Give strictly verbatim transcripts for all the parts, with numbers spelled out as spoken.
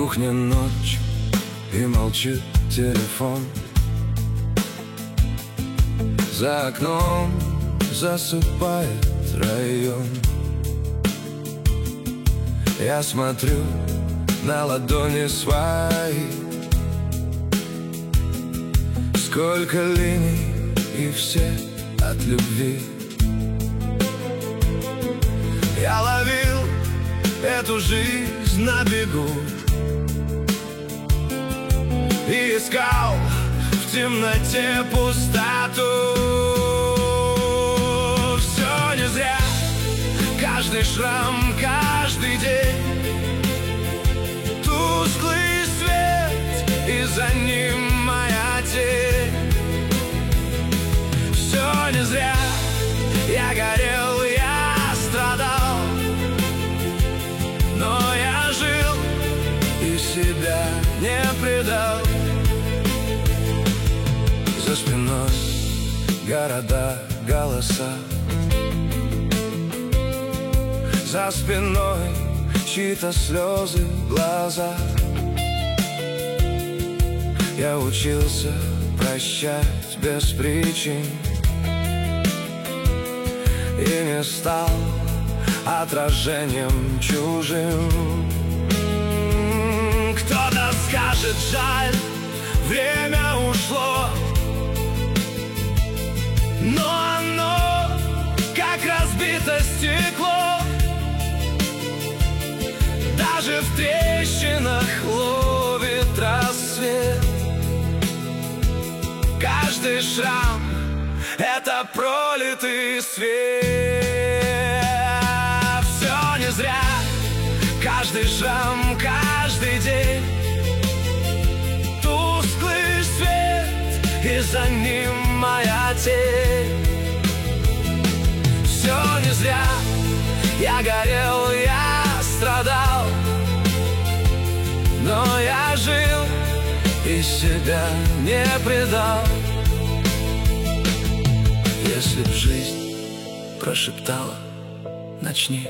кухне ночь, и молчит телефон. За окном засыпает район. Я смотрю на ладони свои, сколько линий, и все от любви. Я ловил эту жизнь на бегу и искал в темноте пустоту. Все не зря, каждый шрам, каждый день, тусклый свет, и за ним моя тень. Все не зря, я горел, я страдал, но я жил и себя не предал. За спиной города, голоса, за спиной чьи-то слезы в глазах. Я учился прощать без причин и не стал отражением чужим. Кто-то скажет: жаль, время ушло, но оно, как разбито стекло, даже в трещинах ловит рассвет. Каждый шрам — это пролитый свет. Все не зря, каждый шрам, каждый день, тусклый свет, и за ним моя тень. Все не зря, я горел, я страдал, но я жил и себя не предал. Если б жизнь прошептала: начни,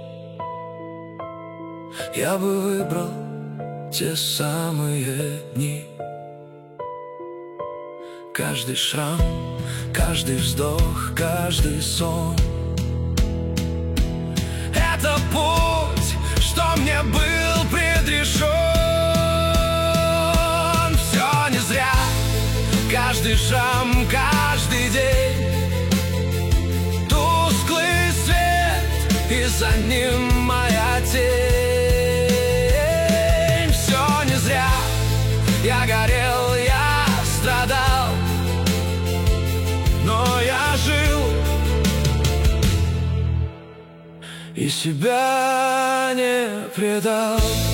я бы выбрал те самые дни. Каждый шрам, каждый вздох, каждый сон — это путь, что мне был предрешен. Все не зря, каждый шрам, каждый день, тусклый свет, и за ним моя тень. Все не зря, я горел, я страдал, но я жил и себя не предал.